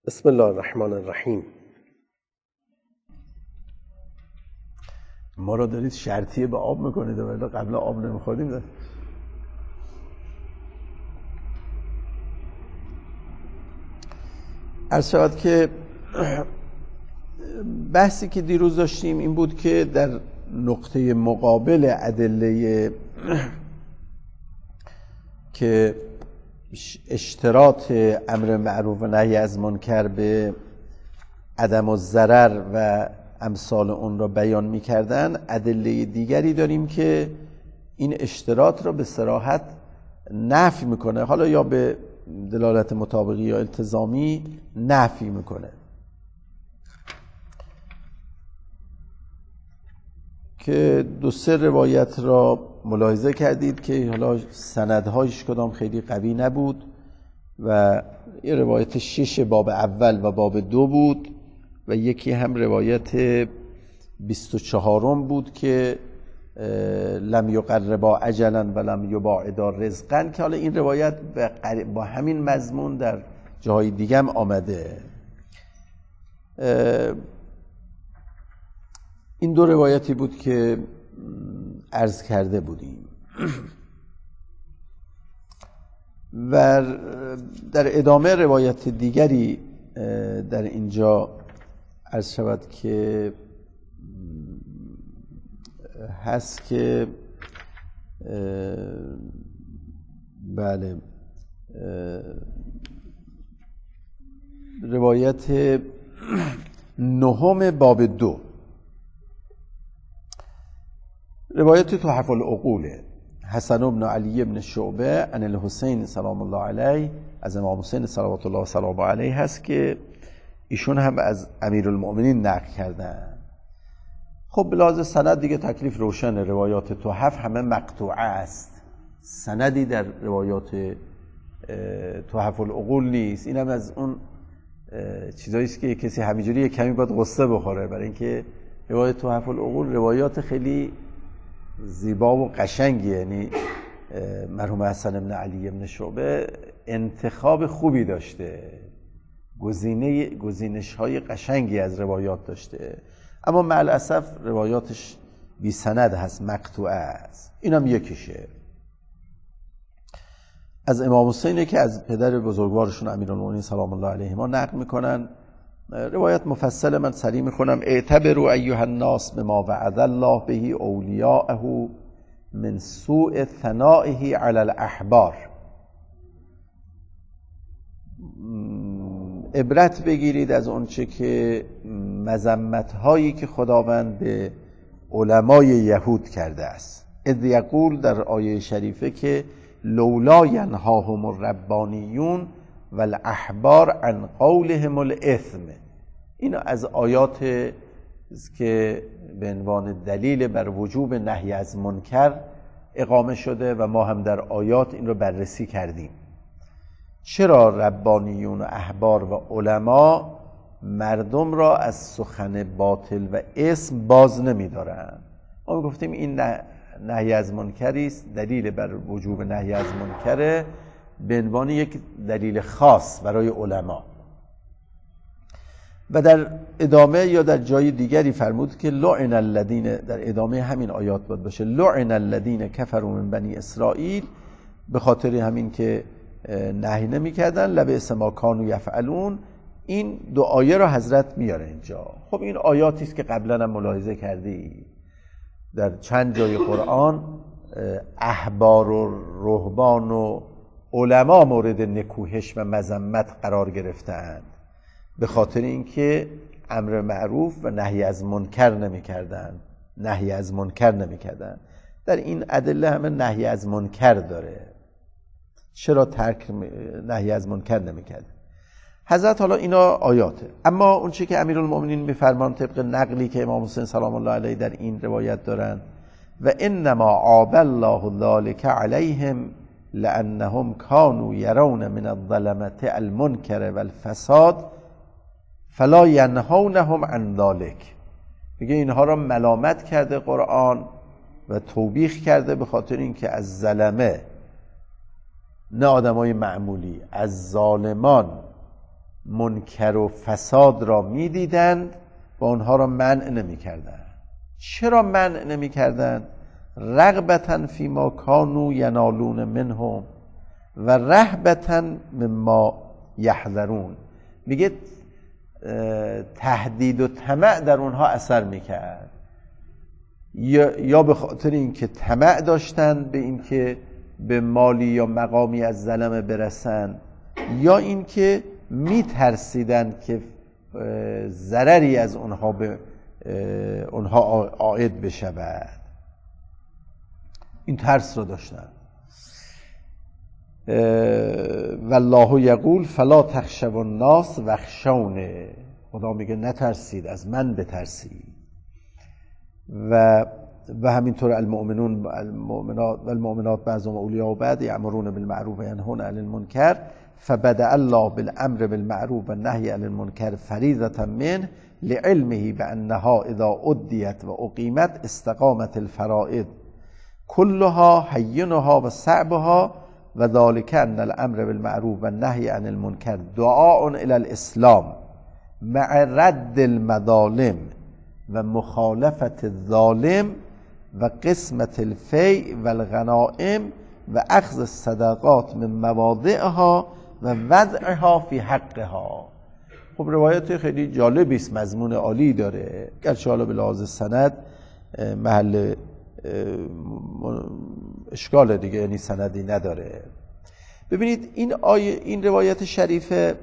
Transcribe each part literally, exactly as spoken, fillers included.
بسم الله الرحمن الرحیم. ما را دارید شرطیه به آب میکنید ولی قبل آب نمیخوردیم. عرض شود که بحثی که دیروز داشتیم این بود که در نقطه مقابل ادله که اشتراط امر معروف و نهی از منکر به عدم الضرر و امثال اون را بیان می‌کردن، ادله دیگری داریم که این اشتراط را به صراحت نفی میکنه، حالا یا به دلالت مطابقی یا التزامی نفی میکنه، که دو سه روایت را ملاحظه کردید که حالا سندهایش کدام خیلی قوی نبود و یه روایت شش باب اول و باب دو بود و یکی هم روایت بیست و چهارم بود که لم یقربا اجلا و لم یباعدا رزقا، که حالا این روایت با همین مضمون در جای دیگه هم آمده. این دو روایتی بود که عرض کرده بودیم و در ادامه روایت دیگری در اینجا عرض شود که هست که بله روایت نهم باب دو، روایت تحف العقول حسن بن علی بن شعبه عن الحسین سلام الله علیه، از امام حسین صلوات الله و سلام علیه هست که ایشون هم از امیرالمؤمنین نقل کردن. خب به لحاظ سند دیگه تکلیف روشن، روایات تحف همه مقطوعه است، سندی در روایات تحف العقول نیست. این هم از اون چیزایی است که کسی همینجوری کمی باید غصه بخوره، برای اینکه روایات تحف العقول روایات خیلی زیبا و قشنگی، یعنی مرحوم حسن بن علی بن شعبه انتخاب خوبی داشته، گزینه گزینش های قشنگی از روایات داشته، اما مع الاسف روایاتش بی سند هست، مقطوعه است. اینم یکیشه. از امام حسینه که از پدر بزرگوارشون امیرالمومنین سلام الله علیهما نقل میکنن. روایت مفصل من سریع میخونم. اعتبروا ایها الناس بما وعد الله به اولیاءه من سوء ثنائه علی الاحبار. عبرت بگیرید از اونچه که مذمت هایی که خداوند به علمای یهود کرده است. اذ یقول در آیه شریفه که لولا ینهاهم الربانیون والاحبار عن قولهم الاثم. این از آیات که به عنوان دلیل بر وجوب نهی از منکر اقامه شده و ما هم در آیات این رو بررسی کردیم. چرا ربانیون و احبار و علما مردم را از سخن باطل و اسم باز نمی دارن؟ ما گفتیم این نهی از منکری است، دلیل بر وجوب نهی از منکره به عنوان یک دلیل خاص برای علما. و در ادامه یا در جای دیگری فرمود که لعن الذین، در ادامه همین آیات بود باشه، لعن الذین کفروا من بنی اسرائیل، به خاطر همین که نهی نمی کردن، لبئس ما کانوا یفعلون. این دو آیه را حضرت میاره اینجا. خب این آیاتی است که قبلا هم ملاحظه کردی در چند جای قرآن احبار و رهبان و علما مورد نکوهش و مذمت قرار گرفتند، به خاطر اینکه امر معروف و نهی از منکر نمی‌کردند، نهی از منکر نمی‌کردند. در این ادله همه نهی از منکر داره. چرا ترک نهی از منکر نمی‌کرد حضرت؟ حالا اینا آیاته. اما اون چیزی که امیرالمومنین می‌فرمان طبق نقلی که امام حسین سلام الله علیه در این روایت دارن، و انما عاب الله ذلک علیهم لانهم كانوا يرون من الظلمة المنکر والفساد فلا ینهونهم عن ذلك. میگه اینها را ملامت کرده قرآن و توبیخ کرده به خاطر اینکه از ظلمه، نه آدمای معمولی، از ظالمان منکر و فساد را میدیدند و آنها را منع نمی کردند. چرا منع نمی کردند؟ رغبتاً فیما کانوا ینالون منهم و رهبتاً مما یحذرون. میگه تهدید و طمع در اونها اثر میکرد، یا یا به خاطر اینکه طمع داشتن به اینکه به مالی یا مقامی از ظلمه برسن، یا اینکه میترسیدن که ضرری از اونها به اونها عائد بشود. این ترس رو داشتن. والله یقول فلا تخشوا الناس واخشون. خدا میگه نترسید، از من بترسید. و و همینطور المؤمنون المؤمنات والمؤمنات بعضهم اولیاء بعض یأمرون بالمعروف و ینهون عن المنکر فبدأ الله بالامر بالمعروف و النهی عن المنکر فریضة منه لعلمه بأنها اذا أدیت و اقیمت استقامت الفرائض كلها هینها و صعبها و ذلك ان الامر بالمعروف و النهی عن المنکر دعاء الى الاسلام مع رد المظالم و مخالفت الظالم و قسمت الفیء و الغنائم و اخذ الصدقات من مواضعها و وضعها فی حقها. خب روایت خیلی جالبی است، مضمون عالی داره، گرچه حالا به لحاظ سند محل اشکال دیگه، یعنی سندی نداره. ببینید این آیه، این روایت شریفه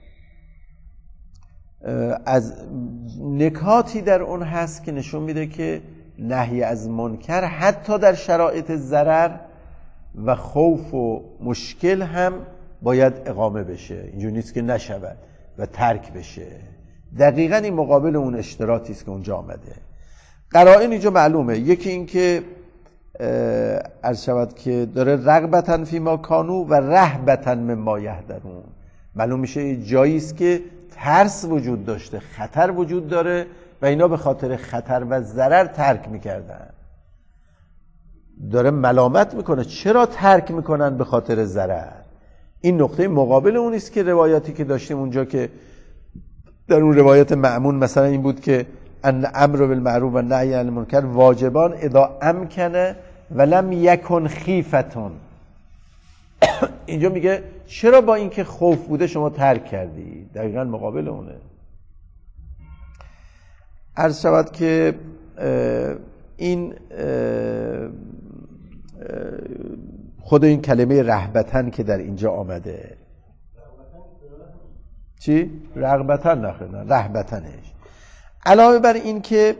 از نکاتی در اون هست که نشون میده که نهی از منکر حتی در شرایط ضرر و خوف و مشکل هم باید اقامه بشه. اینجور نیست که نشود و ترک بشه. دقیقاً این مقابل اون اشتراطی است که اونجا آمده. قرائن اینجا معلومه. یکی این که عرض شود که داره رغبتاً فیما کانوا و رهبتاً مما یحذرون. معلوم میشه جایی است که ترس وجود داشته، خطر وجود داره و اینا به خاطر خطر و ضرر ترک میکردن. داره ملامت میکنه چرا ترک میکنن به خاطر ضرر. این نقطه مقابل اون است که روایاتی که داشتیم اونجا که در اون روایت مأمون مثلا این بود که ان امر بالمعروف و نهی عن المنکر واجبان اذا امکن ولم یکن خیفتون. اینجا میگه چرا با اینکه خوف بوده شما ترک کردی؟ دقیقاً مقابل اونه. عرض شود که این خود این کلمه رهبتن که در اینجا آمده، چی؟ رغبتن نخیرن، رهبتنش. علاوه بر این که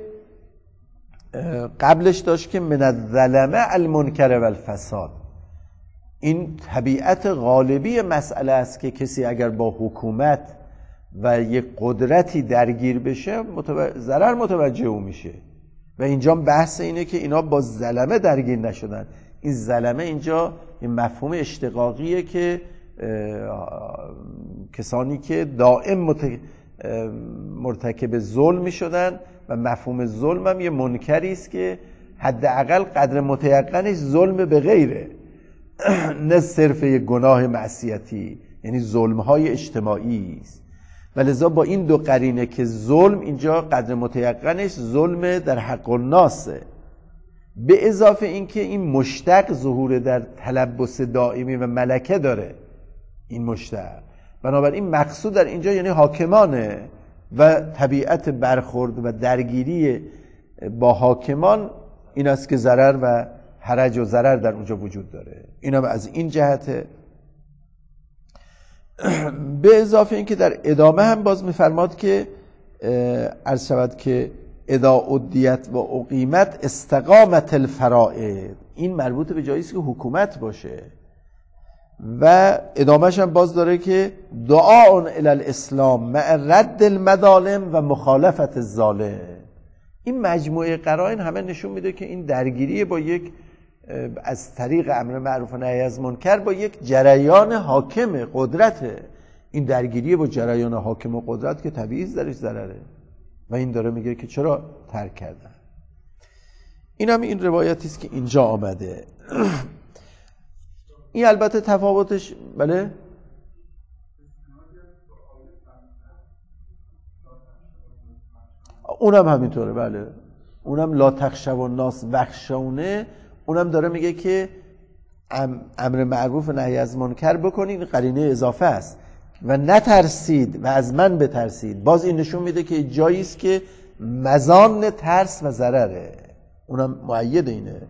قبلش داشت که من الظلمه المنکر و الفساد. این طبیعت غالبی مسئله است که کسی اگر با حکومت و یک قدرتی درگیر بشه متو... ضرر متوجه او میشه. و اینجا بحث اینه که اینا با ظلمه درگیر نشدن. این ظلمه اینجا این مفهوم اشتقاقیه که کسانی که دائم مت... مرتکب ظلم میشدن و مفهوم ظلم هم یه منکری است که حداقل قدر متیقنش ظلم به غیره، نه صرف یک گناه معصیتی، یعنی ظلم‌های اجتماعی است. ولذا با این دو قرینه که ظلم اینجا قدر متیقنش ظلم در حق الناسه، به اضافه اینکه این مشتق ظهور در تلبس دائمی و ملکه داره. این مشتق بنابراین مقصود در اینجا یعنی حاکمانه و طبیعت برخورد و درگیری با حاکمان این است که ضرر و حرج و ضرر در اونجا وجود داره. این هم از این جهته. به اضافه اینکه در ادامه هم باز می‌فرماد که عرض شود که اذا ادیت و اقیمت استقامت الفرائض. این مربوط به جایی است که حکومت باشه. و ادامهش هم باز داره که دعاء الی الاسلام مع رد المظالم و مخالفت الظالم. این مجموعه قرائن همه نشون میده که این درگیری با یک از طریق امر معروف و نهی از منکر با یک جریان حاکم قدرته. این درگیری با جریان حاکم و قدرت که طبیعی درش ضرره و این داره میگه که چرا ترک کردن. این هم این روایتی است که اینجا آمده. این البته تفاوتش بله اونم همینطوره، بله، اونم لا تخشوا الناس واخشونی، اونم داره میگه که امر معروف و نهی از منکر بکنید، قرینه اضافه است، و نترسید و از من بترسید. باز این نشون میده که جایی است که مزان ترس و ضرره، اونم مؤید اینه.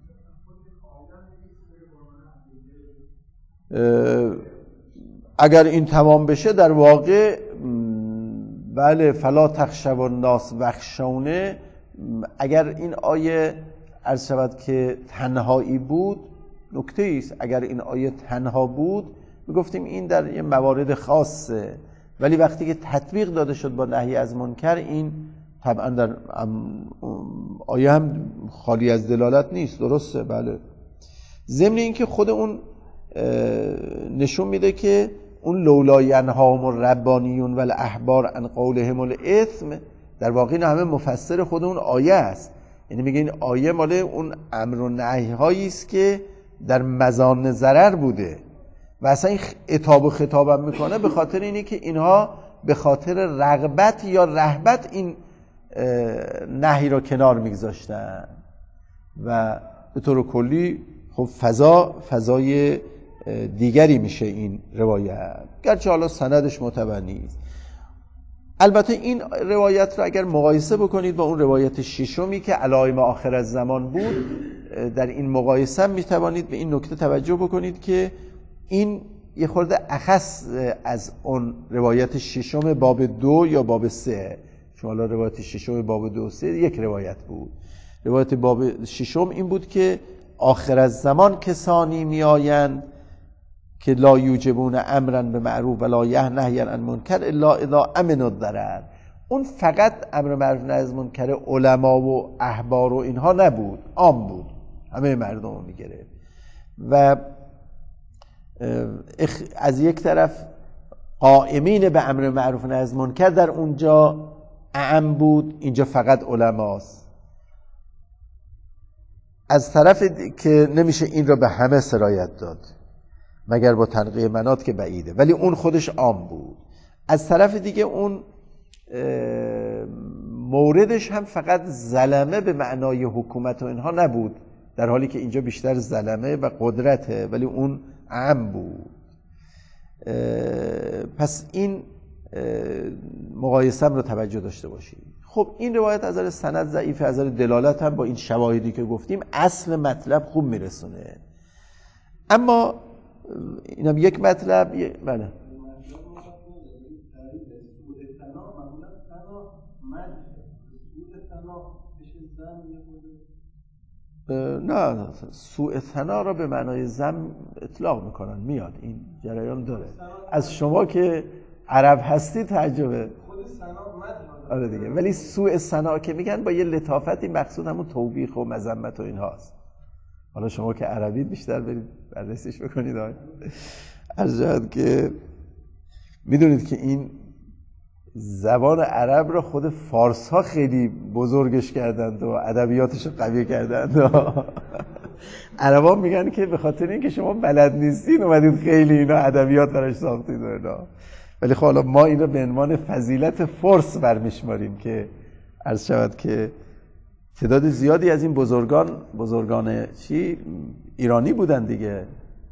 اگر این تمام بشه در واقع بله فلا تخشوا الناس واخشونی، اگر این آیه عرض شود که تنهایی بود نکته است، اگر این آیه تنها بود میگفتیم این در یه موارد خاصه، ولی وقتی که تطبیق داده شد با نهی از منکر، این طبعا در آیه هم خالی از دلالت نیست، درسته، بله. ضمن این که خود اون نشون میده که اون لولا ینهاهم الربانیون والاحبار عن قولهم الاثم، در واقع این همه مفسر خود اون آیه است. یعنی میگه این آیه مال اون امر و نهی هایی است که در مزان ضرر بوده و اصلا این عتاب و خطابم میکنه به خاطر اینه که اینها به خاطر رغبت یا رهبت این نهی را کنار میگذاشتن و به طور کلی خب فضا فضای دیگری میشه این روایت، گرچه حالا سندش معتبر نیست. البته این روایت را اگر مقایسه بکنید با اون روایت ششمی که علائم آخر از زمان بود، در این مقایسه میتوانید به این نکته توجه بکنید که این یه خورده اخص از اون روایت ششم باب دو یا باب سه. چون حالا روایت ششم باب دو و سه یک روایت بود. روایت باب ششم این بود که آخر از زمان کسانی میآیند که لا یوجبون امرا به معروف ولا نهیا عن منکر الا اذا امنوا الضرر. اون فقط امر معروف نهی از منکر علما و احبار و اینها نبود، عام بود، همه مردم رو میگرفت. و از یک طرف قائمین به امر معروف نهی از منکر در اونجا اعم بود، اینجا فقط علماست. از طرف که نمیشه این را به همه سرایت داد مگر با تنقیه منات که بعیده، ولی اون خودش عام بود. از طرف دیگه اون موردش هم فقط ظلمه به معنای حکومت و اینها نبود، در حالی که اینجا بیشتر ظلمه و قدرته، ولی اون عام بود. پس این مقایسه رو توجه داشته باشید. خب این روایت از نظر سند ضعیفه، از نظر دلالت هم با این شواهدی که گفتیم اصل مطلب خوب میرسونه. اما اینم یک مطلب. بله نه، سوء ثنا را به معنای ذم اطلاق میکنن، میاد این جریان داره. از شما که عرب هستی تعجبه، آره دیگه، ولی سوء ثنا که میگن با یه لطافتی مقصود همون توبیخ و مذمت و این هاست. حالا شما که عربی بیشتر برید بررسیش بکنید. از جهت که میدونید که این زبان عرب را خود فارس ها خیلی بزرگش کردند و ادبیاتش رو قوی کردند. عرب ها میگن که به خاطر اینکه شما بلد نیستین اومدید خیلی اینا ادبیات براش ساختید و اینا. ولی خب حالا ما این رو به عنوان فضیلت فرس برمیشماریم که عرض شود که تعداد زیادی از این بزرگان بزرگان چی ایرانی بودن دیگه.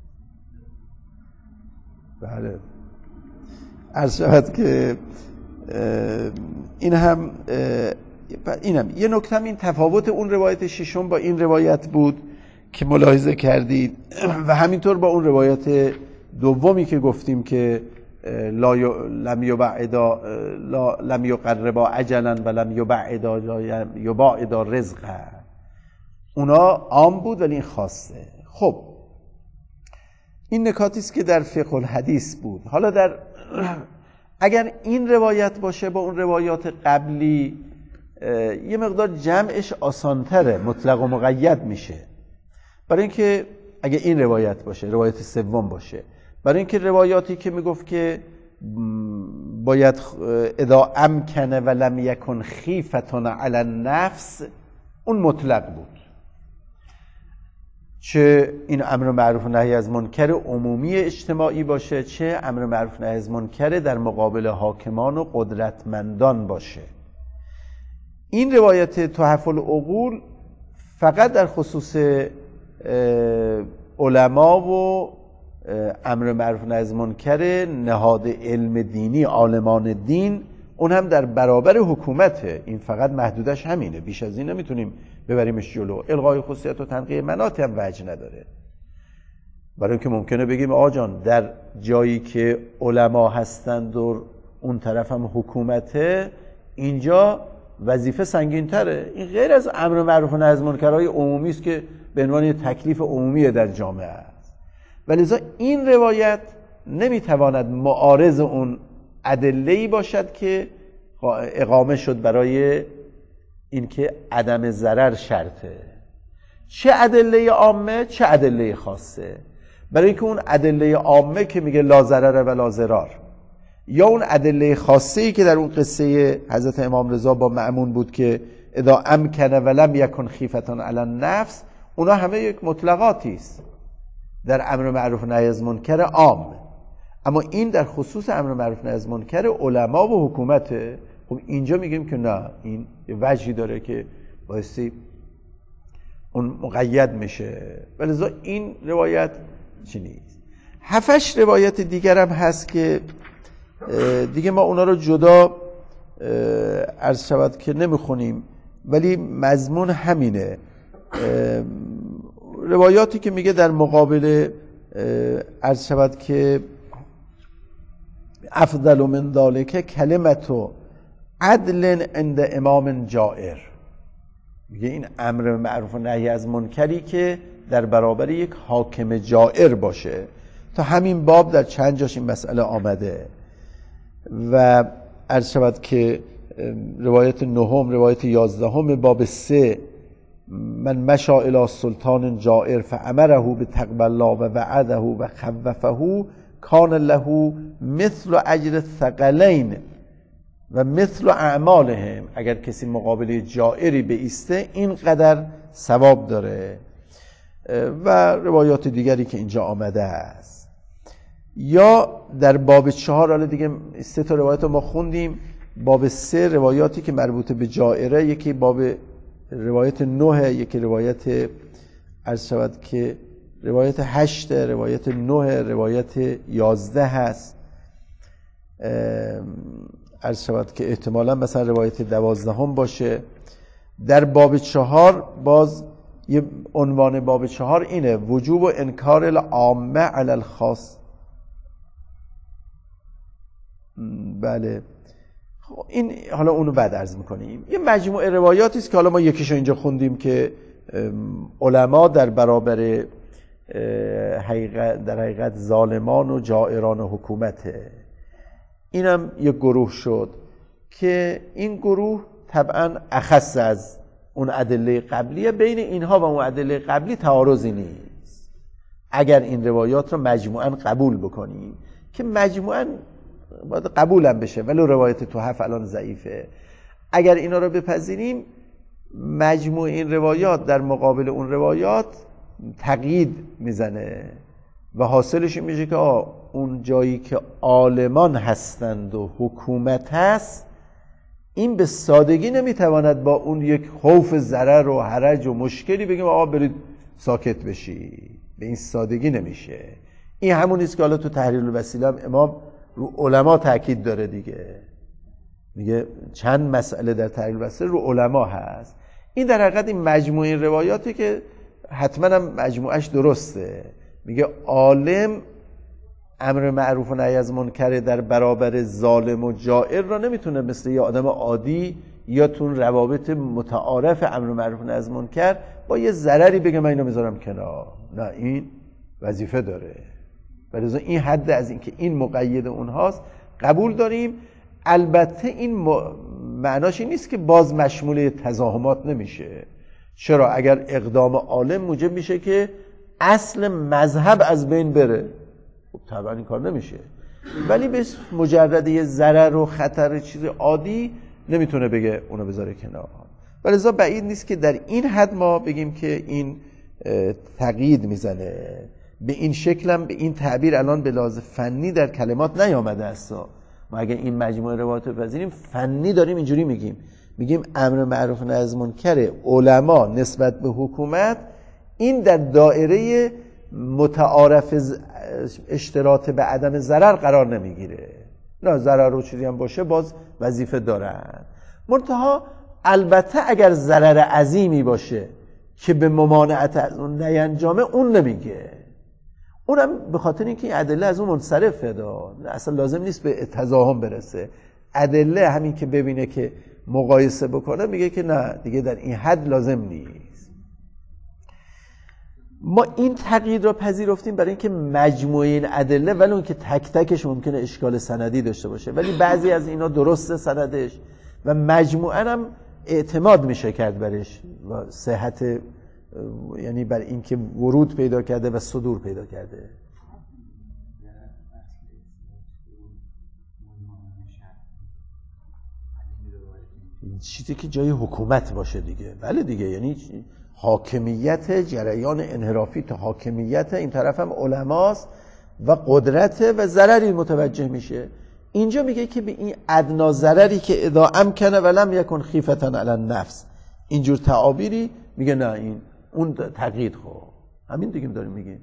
بله عرض شود که این هم این هم یه نکته هم این تفاوت اون روایت ششم با این روایت بود که ملاحظه کردید و همینطور با اون روایت دومی که گفتیم که لا لم یبعدا لا لم یقربا اجلا و لم یبعدا یبعدا رزقا، اونا عام بود ولی این خاصه. خب این نکاتی است که در فقه الحدیث بود. حالا در اگر این روایت باشه با اون روایات قبلی یه مقدار جمعش آسانتره، مطلق و مقید میشه. برای اینکه اگه این روایت باشه، روایت سوم باشه، برای اینکه روایاتی که میگفت که باید اذا امکنه و لم یکن خیفتون علی النفس، اون مطلق بود. چه این امر معروف و نهی از منکر عمومی اجتماعی باشه، چه امر معروف و نهی از منکر در مقابل حاکمان و قدرتمندان باشه. این روایت تحف العقول فقط در خصوص علما و امر معروف و نهی از منکر نهاد علم دینی، عالمان دین، اون هم در برابر حکومته. این فقط محدودش همینه، بیش از این نمیتونیم ببریمش جلو. الغای خصوصیت و تنقیه مناط هم وجه نداره، برای اینکه ممکنه بگیم آقا جان در جایی که علما هستند و اون طرف هم حکومته، اینجا وظیفه سنگین تره. این غیر از امر معروف و نهی از منکرهای عمومی است که به عنوان تکلیف عمومی در جامعه است. ولذا این روایت نمیتواند معارض اون ادله‌ای باشد که اقامه شد برای اینکه عدم ضرر شرطه. چه ادله عامه چه ادله خاصه. برای اینکه اون ادله عامه که میگه لا ضرر و لا ضرار، یا اون ادله خاصه‌ای که در اون قصه حضرت امام رضا با مأمون بود که اذا امکن ولم یکن خیفتان علی النفس، اونا همه یک مطلقاتی است در امر معروف و نهی از منکر عام. اما این در خصوص امر معروف و نهی از منکر علما و حکومته. خب اینجا میگیم که نه، این یه وجهی داره که بایستی اون مقید میشه. ولذا این روایت چی نیست. هفتش روایت دیگر هم هست که دیگه ما اونا رو جدا عرض شود که نمیخونیم، ولی مضمون همینه. روایاتی که میگه در مقابل عرض شود که افضل من ذلک کلمت عدل عند امام جائر، میگه این امر معروف و نهی از منکری که در برابر یک حاکم جائر باشه. تا همین باب در چند جاش این مسئله آمده. و عرض شود که روایت نهم، روایت یازدهم باب سه، من مشا الی سلطان جائر فامره بتقوی الله و وعده و خوفه کان له مثل اجر الثقلین و مثل اعمالهم. اگر کسی مقابل جائری بایسته اینقدر ثواب داره. و روایات دیگری که اینجا آمده است. یا در باب چهار، حالا دیگه سه تا روایت رو ما خوندیم. باب سه روایاتی که مربوط به جائره، یکی باب روایت نه، یکی روایت عرض شود که روایت هشت، روایت نه، روایت یازده هست. عرض شود که احتمالا مثلا روایت دوازدهم باشه. در باب چهار باز یه عنوان باب چهار اینه وجوب و انکار العامه علی الخاص. بله این حالا اونو بعد عرض میکنیم. یه مجموعه روایاتی است که حالا ما یکیشو اینجا خوندیم که علما در برابر حقیقت در حقیقت ظالمان و جائران و حکومته. اینم یک گروه شد که این گروه طبعا اخص از اون ادله قبلیه. بین اینها و اون ادله قبلی تعارضی نیست اگر این روایات رو مجموعاً قبول بکنیم، که مجموعاً باید قبول هم بشه، ولی روایت تحف الان ضعیفه. اگر اینا رو بپذیریم، مجموع این روایات در مقابل اون روایات تقیید میزنه و حاصلش این میشه که آه اون جایی که عالمان هستند و حکومت هست، این به سادگی نمیتواند با اون یک خوف ضرر و حرج و مشکلی بگیم آقا برید ساکت بشی. به این سادگی نمیشه. این همونیست که حالا تو تحلیل الوسیله هم امام رو علما تاکید داره دیگه. میگه چند مسئله در تحلیل الوسیله رو علما هست. این در حقیقت این مجموعه روایاتی که حتما هم مجموعش درسته. میگه عالم امر معروف و نهی از منکر در برابر ظالم و جائر را نمیتونه مثل یه آدم عادی یا تون روابط متعارف امر معروف و نهی از منکر با یه ضرری بگه من اینو میذارم کنار. نه، این وظیفه داره. برای این حد از این که این مقید اونهاست قبول داریم. البته این م... معناش این نیست که باز مشمول تزاحمات نمیشه. چرا؟ اگر اقدام عالم موجب میشه که اصل مذهب از بین بره، خب طبعا این کار نمیشه. ولی به مجرد یه ضرر و خطر چیز عادی نمیتونه بگه اونو بذاره کنار. ولذا بعید نیست که در این حد ما بگیم که این تقیید میزنه. به این شکلم به این تعبیر الان به لحاظ فنی در کلمات نیامده است. ما اگه این مجموعه روایات رو بپذیریم فنی داریم اینجوری میگیم، میگیم امر معروف نهی از منکر علما نسبت به حکومت این در دایره متعارف اشتراط به عدم ضرر قرار نمیگیره. نه ضرر و چیزی هم باشه باز وظیفه دارن، منتها البته اگر ضرر عظیمی باشه که به ممانعت از اون نینجامه اون نمیگه، اونم به خاطر اینکه این ادله از اون منصرفه، دا اصلا لازم نیست به تضاهم برسه. ادله همین که ببینه که مقایسه بکنه میگه که نه دیگه در این حد لازم نیست. ما این تقیید را پذیرفتیم برای اینکه مجموعه این ادله ولی اون که تک تکش ممکنه اشکال سندی داشته باشه ولی بعضی از اینا درسته سندش و مجموعاً هم اعتماد میشه کرد برش و صحت، یعنی بر اینکه ورود پیدا کرده و صدور پیدا کرده. چیزی که جای حکومت باشه دیگه، بله دیگه، یعنی حاکمیت، جریان انحرافی تا حاکمیت، این طرف هم علماست و قدرت و ضرری متوجه میشه. اینجا میگه که به این ادنا ضرری که اذا امکنه ولم یکن خیفة علی النفس، اینجور تعابیری میگه نه این اون تقیید. خب همین دیگه داریم میگیم.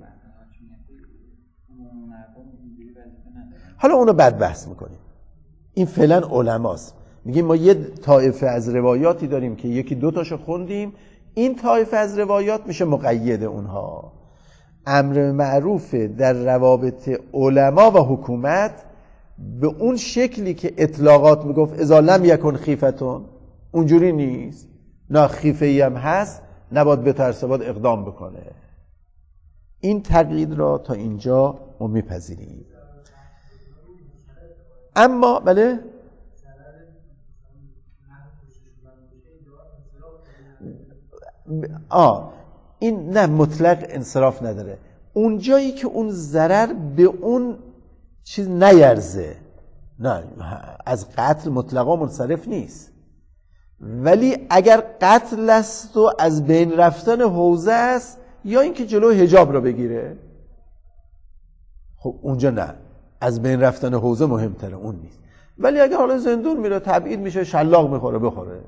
حالا اونو بعد بحث میکنیم. این فعلا علماست. میگیم ما یه طایفه از روایاتی داریم که یکی دو تاشو خوندیم، این طایفه از روایات میشه مقید اونها. امر معروف در روابط علما و حکومت به اون شکلی که اطلاقات میگفت اذا لم یکن خیفتون، اونجوری نیست. نه خیفه‌ای هم هست، نباید بترسه، باید اقدام بکنه. این تقیید را تا اینجا ما میپذیریم. اما بله آه این نه مطلق انصراف نداره. اون جایی که اون ضرر به اون چیز نیرزه، نه از قتل مطلقا منصرف نیست، ولی اگر قتل است و از بین رفتن حوزه است یا اینکه جلو حجاب رو بگیره، خب اونجا نه، از بین رفتن حوزه مهمتره، اون نیست. ولی اگر حالا زندون میره، تبعید میشه، شلاق میخوره، بخوره.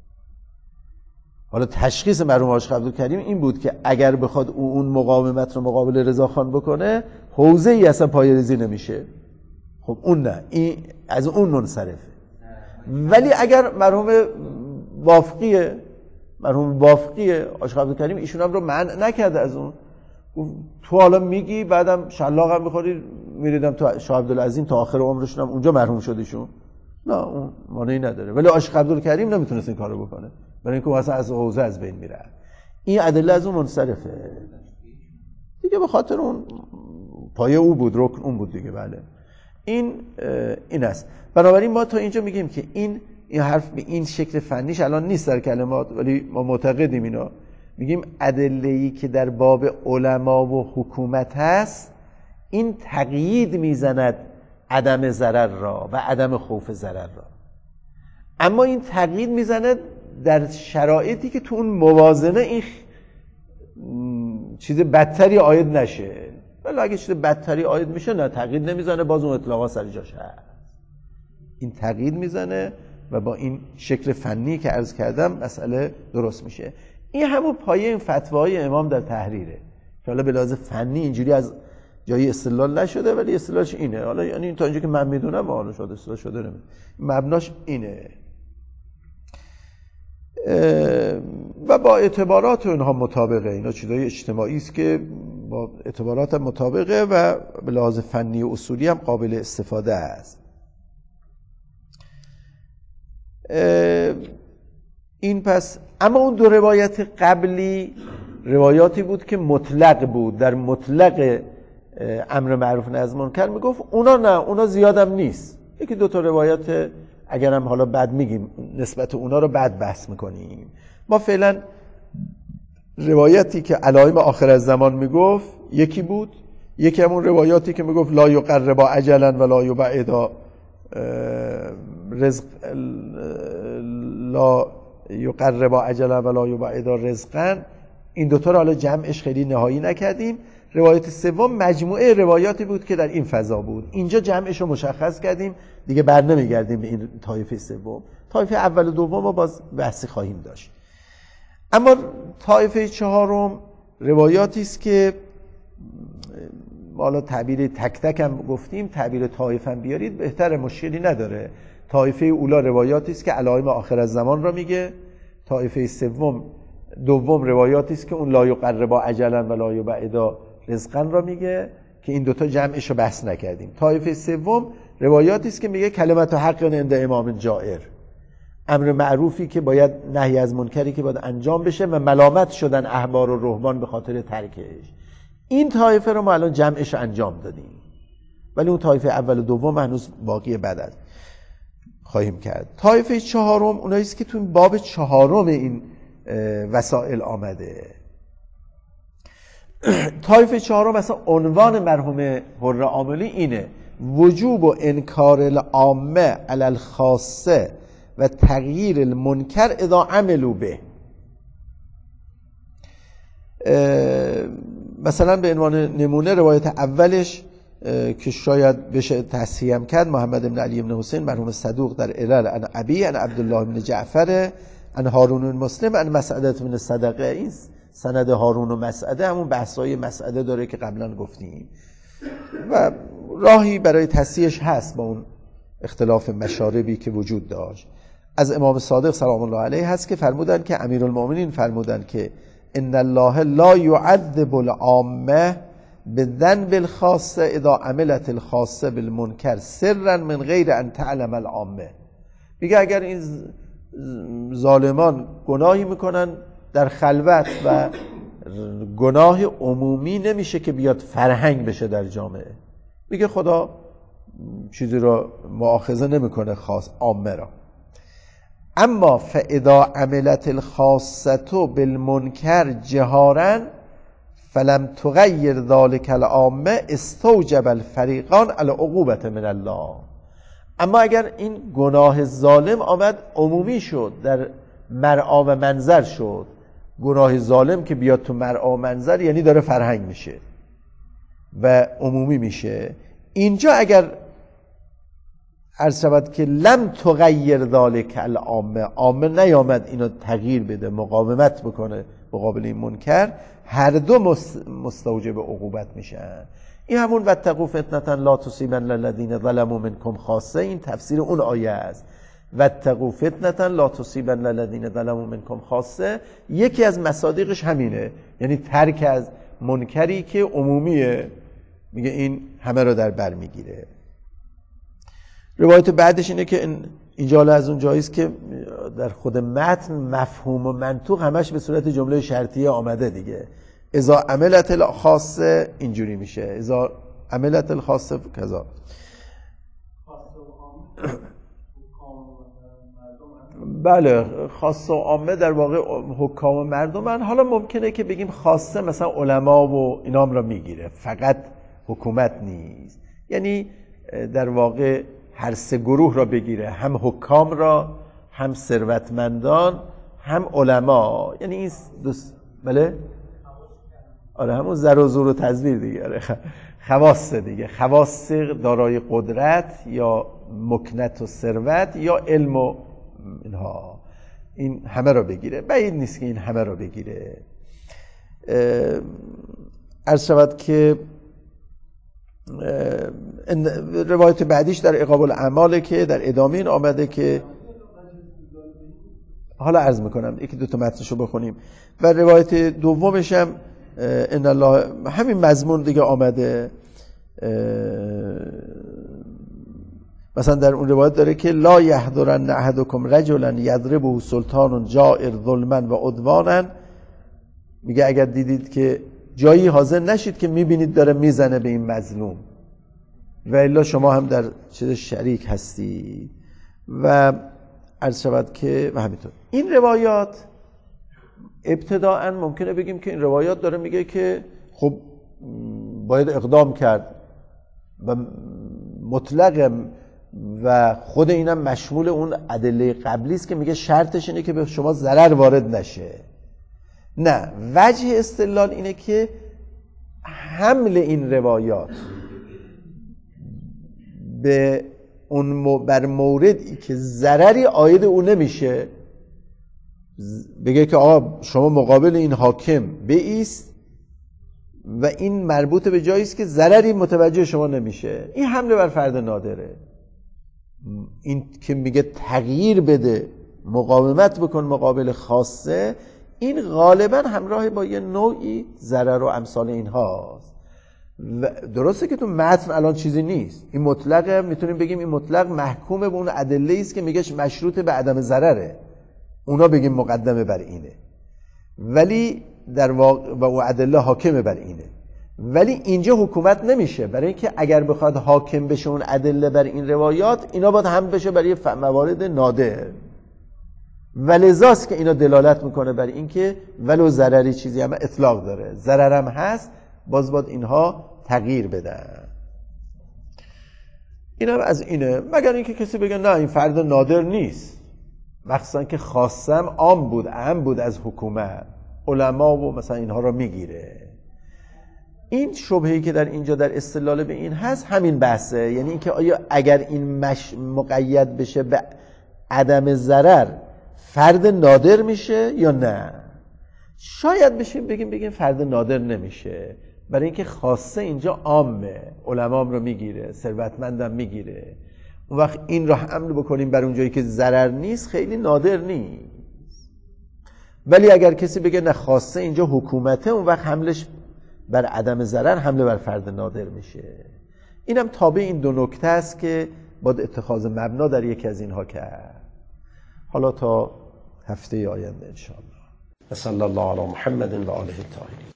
حالا تشخیص مرحوم حاج عبدالکریم این بود که اگر بخواد او اون مقاومت رو مقابل رضاخان بکنه، حوزه ای اصلا پایه‌ریزی نمیشه. خب اون نه، این از اون منصرفه. ولی اگر مرحوم وافقیه، مرحوم وافقیه حاج عبدالکریم ایشون هم رو منع نکرده از اون، تو حالا میگی بعدم شلاق هم بخوری، میریدم تو شاه عبدالعظیم تا آخر عمرشون هم اونجا مرحوم شدیشون، نه اون مانعی نداره. ولی حاج عبدالکریم نمیتونست این کارو بکنه برای اینکه مثلا از حوزه از بین میره. این ادله از اون منصرفه دیگه، به خاطر اون پایه او بود، رکن اون بود دیگه. بله این این است. بنابراین ما تا اینجا میگیم که این این حرف به این شکل فنیش الان نیست در کلمات، ولی ما معتقدیم اینا. میگیم ادله‌ای که در باب علما و حکومت هست این تقیید میزند عدم ضرر را و عدم خوف ضرر را، اما این تقیید میزنه در شرایطی که تو اون موازنه این چیز بدتری عاید نشه. ولی اگه چیز بدتری عاید میشه نه تقیید نمیزنه، باز اون اطلاقا سر جاش هست. این تقیید میزنه و با این شکل فنی که عرض کردم مسئله درست میشه. این همون پایه این فتواهای امام در تحریره که حالا به لحاظ فنی اینجوری از جایی استدلال نشده، ولی استدلالش اینه. حالا یعنی تا اینجا که من میدونم حالا شده استدلال شده نمیدونم، مبناش اینه و با اعتبارات اونها مطابقه. اینا چیزای اجتماعی است که با اعتبارات مطابقه و به لحاظ فنی و اصولی هم قابل استفاده است. این پس اما اون دو روایت قبلی روایاتی بود که مطلق بود، در مطلق امر معروف نهی از منکر میگفت. اونا نه، اونا زیادم نیست، یکی دو تا روایت اگرم حالا بعد میگیم نسبت اونا رو بعد بحث میکنیم. ما فعلا روایتی که علائم آخر از زمان میگفت یکی بود، یکی همون روایاتی که میگفت لا یقربا عجلا ولا یبعدا رزق لا یقربا عجلا ولا یبعدا رزقا، این دوتا رو حالا جمعش خیلی نهایی نکردیم. روایت سوم مجموعه روایاتی بود که در این فضا بود. اینجا جمعش رو مشخص کردیم، دیگه بر نمیگردیم به این طایفه سوم. طایفه اول و دوم رو باز بحثی خواهیم داشت. اما طایفه چهارم روایاتی است که حالا تعبیر تک تک هم گفتیم، تعبیر طایفه هم بیارید بهتره، مشکلی نداره. طایفه اولا روایاتی است که علائم آخر از زمان را میگه. طایفه سوم دوم روایاتی است که اون لا یقربا اجلا و لا یبعدا رزقا را میگه که این دوتا جمعش رو بحث نکردیم. طایفه سوم روایاتی است که میگه کلمت حق عند امام جائر، امر معروفی که باید، نهی از منکری که باید انجام بشه و ملامت شدن احبار و رهبان به خاطر ترکش. این طایفه رو ما الان جمعش انجام دادیم، ولی اون طایفه اول و دوم هنوز باقی بعد از خواهیم کرد. طایفه چهارم اونایی است که تو باب چهارم این وسائل آمده. طایفه چهارم مثلا عنوان مرحوم حر عاملی اینه: وجوب و انکار العامه علی الخاصه و تغییر المنکر اذا عملوا به. مثلا به عنوان نمونه روایت اولش که شاید بشه تصحیح کرد، محمد بن علی بن حسین مرحوم صدوق در علل عن ابی عن عبدالله بن جعفر عن هارون بن مسلم عن مسعده بن صدقه. این سند هارون و مسعده همون بحثای مسعده داره که قبلا گفتیم و راهی برای تصحیحش هست با اون اختلاف مشاربی که وجود داشت. از امام صادق سلام الله علیه هست که فرمودن که امیرالمؤمنین فرمودن که ان الله لا يعذب العامه بذنب الخاصه اذا عملت الخاصه بالمنکر سرا من غیر ان تعلم العامه. میگه اگر این ظالمان گناهی میکنن در خلوت و گناه عمومی نمیشه که بیاد فرهنگ بشه در جامعه، میگه خدا چیزی رو مؤاخذه نمیکنه خاص عامه را. اما فاذا عملت الخاصه بالمنکر جهارا فلم تغیر ذلك العامه استوجب الفریقان علی عقوبة من الله. اما اگر این گناه ظالم آمد عمومی شد، در مرعا و منظر شد، گناه ظالم که بیاد تو مرعا و منظر یعنی داره فرهنگ میشه و عمومی میشه. اینجا اگر عرض شود که لم تغیر ذلک العامه، عامه نیامد اینو تغییر بده، مقاومت بکنه مقابل این منکر، هر دو مستوجب عقوبت میشن. این همون واتقوا فتنة لا تصیبن الذین ظلموا منکم خاصه، این تفسیر اون آیه است. واتقوا فتنة لا تصیبن الذین ظلموا منکم خاصه یکی از مصادیقش همینه، یعنی ترک از منکری که عمومیه، میگه این همه رو در بر میگیره. روایت بعدش اینه که اینجا از اون جاییست که در خود متن مفهوم و منطوق همش به صورت جمله شرطیه آمده دیگه. اذا عملت الخاصه اینجوری میشه، اذا عملت الخاصه کذا. بله، خاصه و عامه در واقع حکام و مردمن. حالا ممکنه که بگیم خاصه مثلا علما و اینام را میگیره، فقط حکومت نیست، یعنی در واقع هر سه گروه را بگیره، هم حکام را، هم ثروتمندان، هم علما. یعنی این دوست بله آره همون زر و زور و تزویر دیگه، آره خواص دیگه، خواص دارای قدرت یا مکنت و ثروت یا علم و اینها، این همه را بگیره. بعید نیست که این همه را بگیره. عرض شود که روایت بعدیش در عقاب الاعماله که در ادامه این آمده که حالا عرض میکنم یکی دو تا متنشو بخونیم. و روایت دومش هم ان الله همین مضمون دیگه آمده. مثلا در اون روایت داره که لا یحضرن احدکم رجلا یضربه سلطان جائر ظلما و عدوانا. میگه اگر دیدید که جایی حاضر نشید که میبینید داره میزنه به این مظلوم و الا شما هم در چیز شریک هستید. و عرض شود که و همینطور این روایات ابتداءً ممکنه بگیم که این روایات داره میگه که خب باید اقدام کرد و مطلق و خود اینم مشمول اون ادله قبلی است که میگه شرطش اینه که به شما ضرر وارد نشه. نه، وجه استدلال اینه که حمل این روایات به اون بر موردی که ضرری عاید او نمیشه، بگه که آقا شما مقابل این حاکم بایست و این مربوط به جایی است که ضرری متوجه شما نمیشه، این حمله بر فرد نادره. این که میگه تغییر بده، مقاومت بکن مقابل خاصه، این غالبا همراه با یه نوعی ضرر و امثال اینهاست. درسته که تو متن الان چیزی نیست، این مطلقه، میتونیم بگیم این مطلق محکوم به اون ادله است که میگه مشروط به عدم ضرره، اونا بگیم مقدمه بر اینه، ولی در واقع و اون ادله حاکمه بر اینه. ولی اینجا حکومت نمیشه، برای اینکه اگر بخواد حاکم بشه اون ادله بر این روایات، اینا باید هم بشه برای موارد نادر، ولذاست که اینا دلالت میکنه بر اینکه ولو ضرری چیزی هم اطلاق داره، ضرر هم هست، باز باید اینها تغییر بدن. این هم از اینه، مگر اینکه کسی بگه نه این فرد نادر نیست، مخصوصا که خاصم عام بود، اهم بود از حکومت، علما و مثلا اینها را میگیره. این شبهه‌ای که در اینجا در استدلال به این هست همین بحثه، یعنی اینکه آیا اگر این مش... مقید بشه به عدم ضرر فرد نادر میشه یا نه. شاید بشیم بگیم بگیم فرد نادر نمیشه، برای اینکه خاصه اینجا عامه، علما هم رو میگیره، ثروتمندم میگیره. اون وقت این رو حمل بکنیم بر اونجایی که ضرر نیست، خیلی نادر نیست. ولی اگر کسی بگه نه خاصه اینجا حکومته، اون وقت حملش بر عدم ضرر حمله بر فرد نادر میشه. اینم تابع این دو نکته است که باید اتخاذ مبنا در یکی از اینها کرد. حالا تا هفته آینده ان شاء الله. صلی الله علی محمد و آله الطاهرین.